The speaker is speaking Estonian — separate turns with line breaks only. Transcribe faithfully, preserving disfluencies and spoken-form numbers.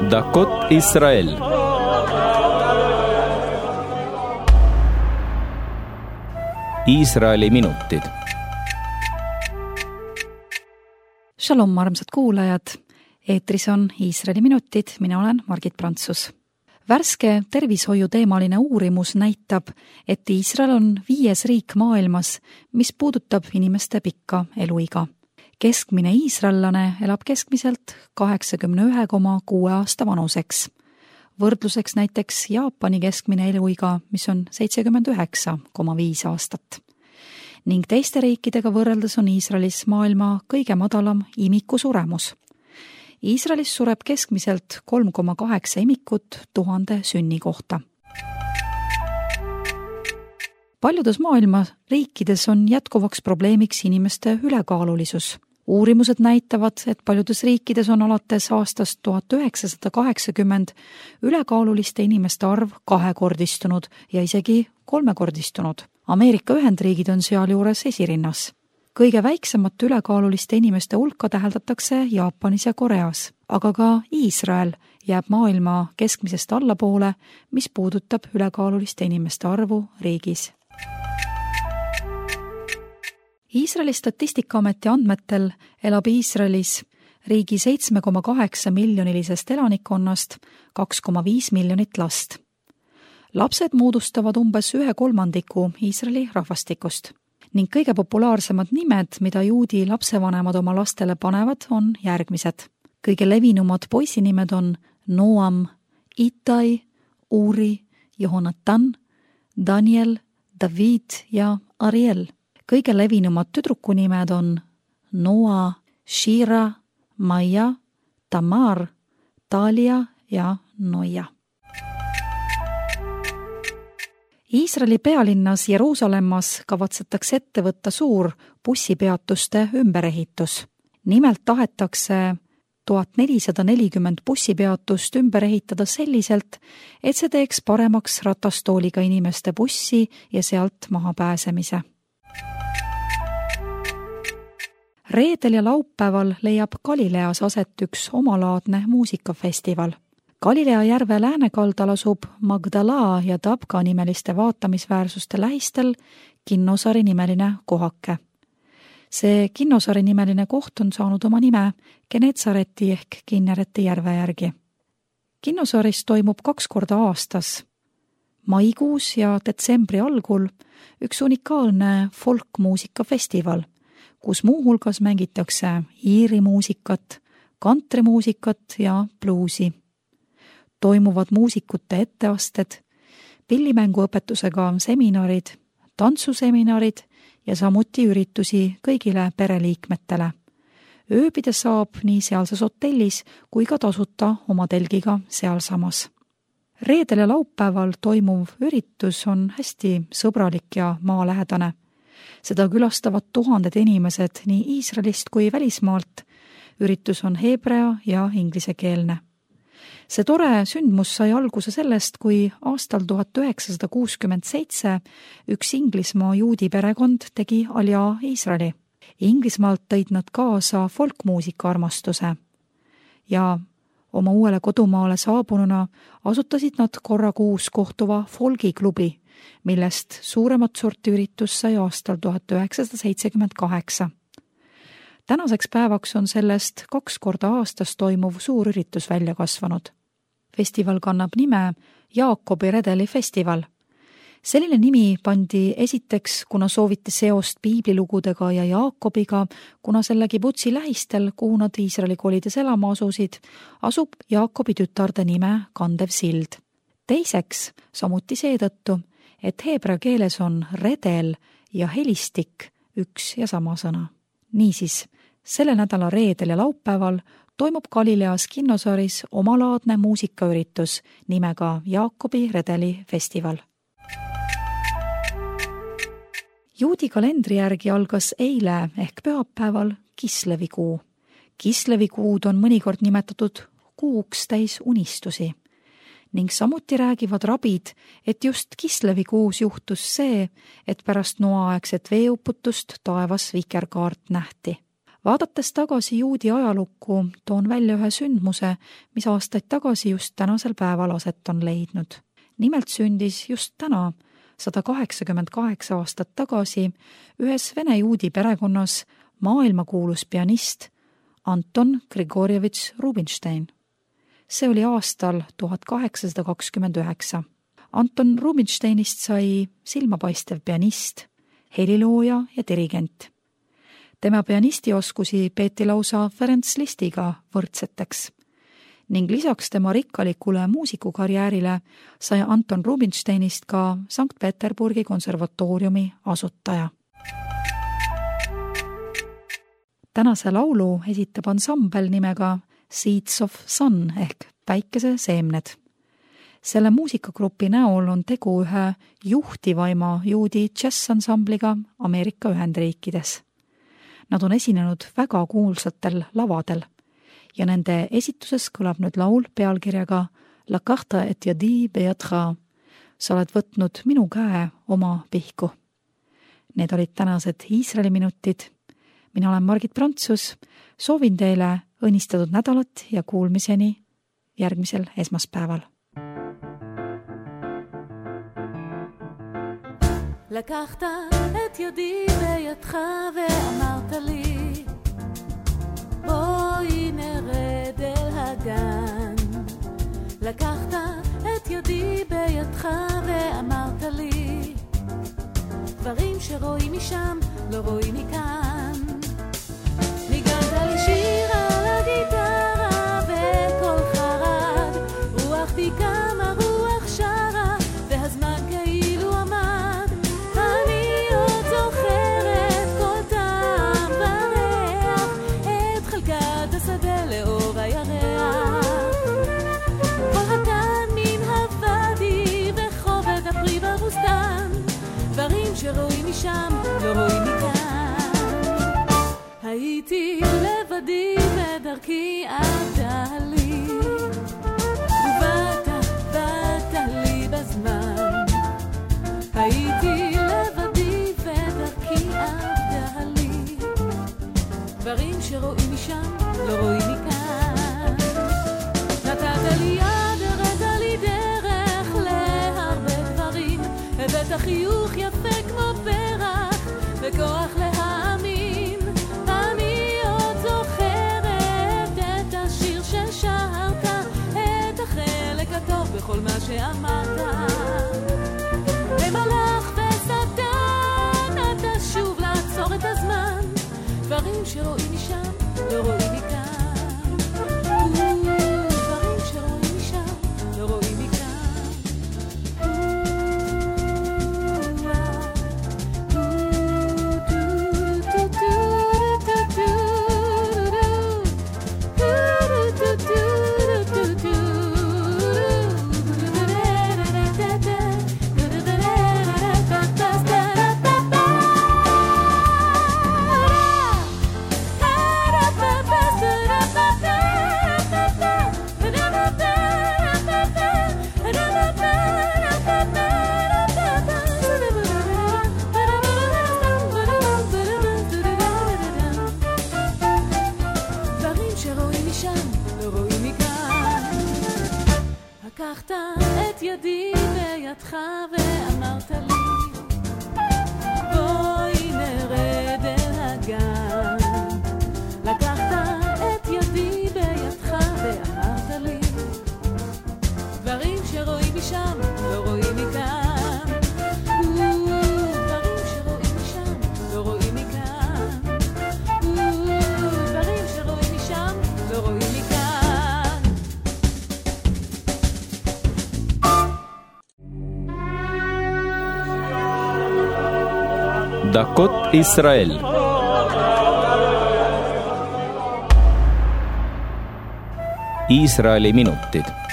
דקות ישראל. Iisraeli minutid.
Shalom, armsad kuulajad. Eetris on Iisraeli minutid, mina olen Margit Prantsus. Värske tervishoiuteemaline uurimus näitab, et Iisrael on viies riik maailmas, mis puudutab inimeste pikka eluiga. Keskmine iisraellane elab keskmiselt kaheksakümmend üks koma kuus aasta vanuseks. Võrdluseks näiteks Jaapani keskmine eluiga, mis on seitsekümmend üheksa koma viis aastat. Ning teiste riikidega võrreldes on Iisraelis maailma kõige madalam imikusuremus. Iisraelis sureb keskmiselt kolm koma kaheksa imikut tuhande sünni kohta. Paljudes maailma riikides on jätkuvaks probleemiks inimeste ülekaalulisus. Uurimused näitavad, et paljudes riikides on alates aastast tuhat üheksasada kaheksakümmend ülekaaluliste inimeste arv kahekordistunud ja isegi kolmekordistunud. Ameerika Ühendriigid on sealjuures esirinnas. Kõige väiksemat ülekaaluliste inimeste hulka täheldatakse Jaapanis ja Koreas, aga ka Iisrael jääb maailma keskmisest allapoole, mis puudutab ülekaaluliste inimeste arvu riigis. Iisraeli Statistikaameti andmetel elab Iisraelis riigi seitse koma kaheksa miljonilisest elanikkonnast kaks koma viis miljonit last. Lapsed moodustavad umbes ühe kolmandiku Iisraeli rahvastikust ning kõige populaarsemad nimed, mida juudi lapsevanemad oma lastele panevad, on järgmised. Kõige levinumad poisinimed on Noam, Itai, Uri, Johonatan, Daniel, David ja Ariel. Kõige levinumad tüdrukunimed on Noa, Shira, Maia, Tamar, Talia ja Noia. Iisraeli pealinnas Jeruusalemmas kavatsetakse ette võtta suur bussipeatuste ümberehitus. Nimelt tahetakse tuhat nelisada nelikümmend bussipeatust ümber ehitada selliselt, et see teeks paremaks ratastooliga inimeste bussi ja sealt maha pääsemise. Reedel ja laupäeval leiab Galileas aset üks omalaadne muusikafestival. Galilea järve läänekaldal asub Magdala ja Tabka nimeliste vaatamisväärsuste lähistel Kinnosari nimeline kohake. See Kinnosari nimeline koht on saanud oma nime Genetsareti ehk Kinnereti järve järgi. Kinnosaris toimub kaks korda aastas, maikuus ja detsembri algul üks unikaalne folkmuusikafestival, kus muuhulgas mängitakse iiri muusikat, kantrimuusikat ja bluusi. Toimuvad muusikute etteasted, pillimänguõpetusega seminarid, tantsuseminarid ja samuti üritusi kõigile pereliikmetele. Ööbida saab nii sealses hotellis kui ka tasuta oma telgiga sealsamas. Reedel ja laupäeval toimuv üritus on hästi sõbralik ja maalähedane. Seda külastavad tuhanded inimesed nii Iisraelist kui välismaalt. Üritus on heebrea ja inglisekeelne. See tore sündmus sai alguse sellest, kui aastal tuhat üheksasada kuuskümmend seitse üks Inglismaa juudi perekond tegi aljaa Iisraeli. Inglismaalt tõid nad kaasa folkmuusika armastuse ja oma uuele kodumaale saabununa asutasid nad korra kuus kohtuva folgiklubi, millest suuremat sorti üritus sai aastal tuhat üheksasada seitsekümmend kaheksa. Tänaseks päevaks on sellest kaks korda aastas toimuv suur üritus välja kasvanud. Festival kannab nime Jaakobi redeli festival. Selline nimi pandi esiteks, kuna sooviti seost piiblilugudega ja Jaakobiga, kuna selle kibutsi lähistel, kuhu nad Iisraeli kolides elama asusid, asub Jaakobi tütarde nime kandev sild. Teiseks, samuti seetõttu, et heebrea keeles on redel ja helistik üks ja sama sõna. Niisiis, selle nädala reedel ja laupäeval toimub Galileas Kinnosaris omalaadne muusikaüritus nimega Jaakobi redeli festival. Juudi kalendri järgi algas eile ehk pühapäeval Kislevikuu. Kislevikuud on mõnikord nimetatud kuuks täis unistusi. Ning samuti räägivad rabid, et just Kislevikuus juhtus see, et pärast noaaegset veeuputust taevas vikerkaart nähti. Vaadates tagasi juudi ajalukku, toon välja ühe sündmuse, mis aastaid tagasi just tänasel päeval aset on leidnud. Nimelt sündis just täna, sada kaheksakümmend kaheksa aastat tagasi, ühes vene juudi perekonnas maailmakuulus pianist Anton Grigorjevitš Rubinstein. See oli aastal tuhat kaheksasada kakskümmend üheksa. Anton Rubinsteinist sai silmapaistev pianist, helilooja ja dirigent. Tema pianistioskusi peeti lausa Ferenc Listiga võrdseteks ning lisaks tema rikkalikule muusikukarjäärile sai Anton Rubinsteinist ka Sankt Peterburgi konservatooriumi asutaja. Tänase laulu esitab ansambel nimega Seeds of Sun ehk päikese seemned. Selle muusikagrupi näol on tegu ühe juhtivaima juudi džässansambliga Ameerika Ühendriikides. Nad on esinenud väga kuulsatel lavadel ja nende esituses kõlab nüüd laul pealkirjaga La carte et yadi beatra. Sa oled võtnud minu käe oma pihku. Need olid tänased Iisraeli minutid. Mina olen Margit Prantsus. Soovin teile õnnistatud nädalat ja kuulmiseni järgmisel esmaspäeval.
לקחת את ידי בידך ואמרת לי בואי נרד אל הגן. לקחת את ידי בידך ואמרת לי דברים שרואים משם לא רואים מכאן. ניגנת לי שיר על הגיטרה וקול חרד, רוח תיקמה רוח שרה והזמן כאילו עמד. אני עוד זוכרת כל טעם וריח, את חלקת השדה לאור הירח, חורתן מן הוואדי וחובד הפרי בבוסתן, דברים שרואים משם לא רואים מכאן. הייתי לבדי ודרכי עבדה לי, ובאת, באת לי בזמן. הייתי לבדי ודרכי עבדה לי, דברים שרואים משם לא רואים מכאן. נתת לי יד, הראת לי דרך להרבה דברים, הבאת חיוך יפה כמו פרח וכוח להאמין. אני עוד זוכרת את השיר ששרת, את החלק הטוב בכל מה שאמרת. במלאך ושטן אתה שוב לעצור את הזמן, דברים שרואים משם לא רואים מכאן. דברים שרואים משם לא רואים מכאן. לקחת את ידי בידך ואמרת לי בואי נרד אל הגן. לקחת את ידי בידך ואמרת לי דברים שרואים משם לא רואים מכאן. דברים שרואים משם לא רואים מכאן. דברים שרואים משם לא רואים מכאן.
דקות ישראל. Iisraeli minutid.